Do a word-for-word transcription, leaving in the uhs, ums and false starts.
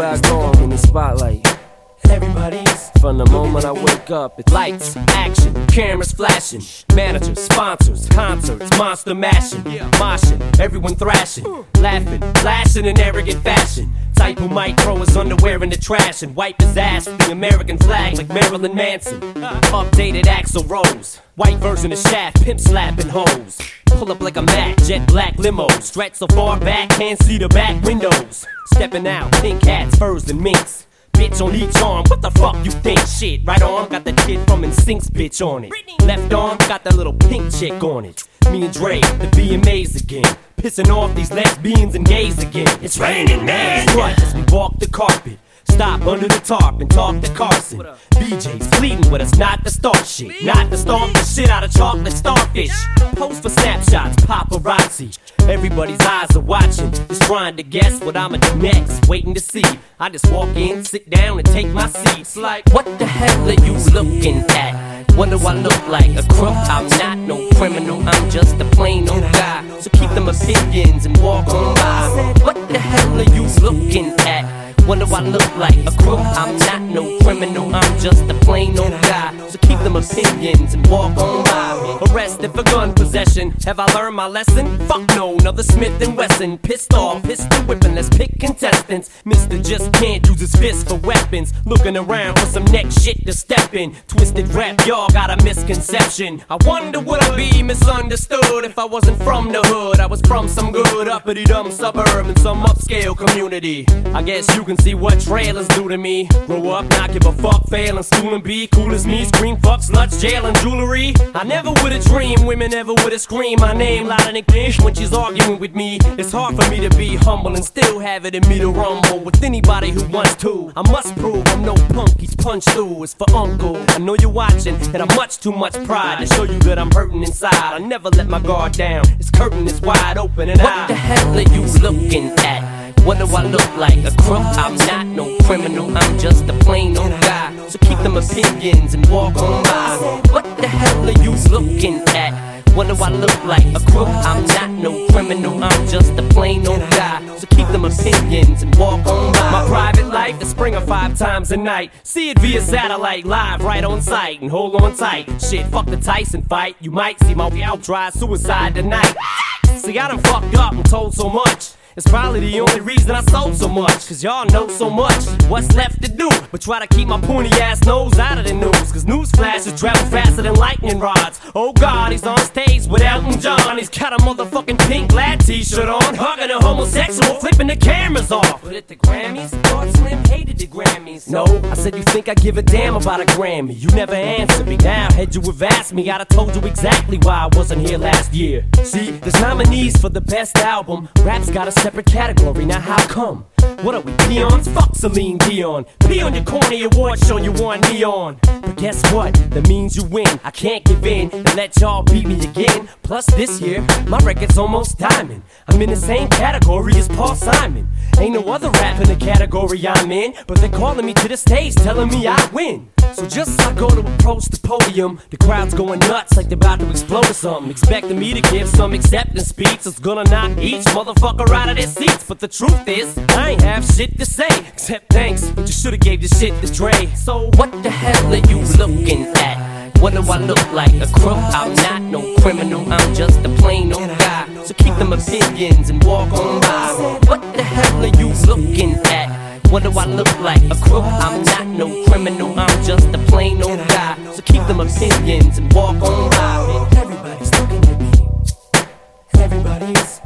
I go, I'm in the spotlight. Everybody's From the moment I wake up, it's lights, action, cameras flashing, managers, sponsors, concerts, monster mashing, moshing, everyone thrashing, laughing, flashing in arrogant fashion. Type who might throw his underwear in the trash and wipe his ass with the American flag like Marilyn Manson. Updated Axl Rose, white version of Shaft, pimp slapping hoes. Pull up like a Mac, jet black limo, stretch so far back, can't see the back windows. Stepping out, pink hats, furs and minks. Bitch on each arm, what the fuck you think? Shit, right arm got the kid from NSYNC's bitch on it. Left arm got that little pink chick on it. Me and Dre, the B M As again. Pissing off these lesbians and gays again. It's raining, man. Strut as we walk the carpet. Stop under the tarp and talk to Carson. B J's fleeting with us, not the start shit. Not the stomp the shit out of chocolate starfish. Pose for snapshots, paparazzi. Everybody's eyes are watching, just trying to guess what I'ma do next. Waiting to see. I just walk in, sit down, and take my seat. It's like, what the hell are you looking at? What do I look like? A crook? I'm not no criminal, I'm just a plain old guy. So keep them opinions and walk on by. What the hell are you looking at? What do I look like? A crook? I'm not no criminal, I'm just a plain old guy. So keep them opinions and walk on by. Arrested for gun possession, have I learned my lesson? Fuck no, another Smith and Wesson. Pissed off, pistol whipping, let's pick contestants. Mister just can't use his fist for weapons. Looking around for some next shit to step in. Twisted rap, y'all got a misconception. I wonder would I be misunderstood if I wasn't from the hood. I was from some good uppity dumb suburb in some upscale community. I guess you can see what trailers do to me. Grow up, not give a fuck, fail in school and be cool as me. Scream fuck, sluts, jail and jewelry. I never would've dreamed women ever would've screamed my name loud and clear when she's arguing with me. It's hard for me to be humble and still have it in me to rumble with anybody who wants to. I must prove I'm no punk, he's punched through. It's for uncle, I know you're watching, and I'm much too much pride to show you that I'm hurting inside. I never let my guard down, this curtain is wide open and I. What the hell are you looking at? What do I look like? A crook? I'm not no criminal, I'm just a plain old guy. So keep them opinions and walk on by. What the hell are you looking at? What do I look like? A crook? I'm not no criminal, I'm just a plain old guy. So keep them opinions and walk on by. My private life is Springer five times a night. See it via satellite, live right on site. And hold on tight, shit, fuck the Tyson fight. You might see my out try suicide tonight. See, I done fucked up and told so much. It's probably the only reason I sold so much. Cause y'all know so much. What's left to do? But try to keep my pointy ass nose out of the news. Cause news flashes travel faster than lightning rods. Oh God, he's on stage with Elton John. He's got a motherfucking pink glad t-shirt on, hugging a homosexual, flipping the cameras off. But at the Grammys, thought Slim hated the Grammys. No, I said you think I give a damn about a Grammy. You never answered me. Now, had you have asked me, I'd have told you exactly why I wasn't here last year. See, there's nominees for the best album. Rap's got a separate category, now how come? What are we, peons? Fuck Celine Dion. Pee on your corny award show you want me on. But guess what? That means you win. I can't give in and let y'all beat me again. Plus this year, my record's almost diamond. I'm in the same category as Paul Simon. Ain't no other rap in the category I'm in, but they're calling me to the stage telling me I win. So just as I go to approach the podium, the crowd's going nuts like they're about to explode or something, expecting me to give some acceptance speech that's gonna knock each motherfucker out of their seats. But the truth is, I ain't have shit to say, except thanks, but you should've gave this shit to Dre. So what the hell are you looking at? What do I look like? A crook? I'm not no criminal, I'm just a plain old guy. So keep them opinions and walk on by. What the hell are you looking at? What do I look like? A crook? I'm not no criminal, I'm just a plain old guy. So keep them opinions and walk on by. Everybody's looking at me. Everybody's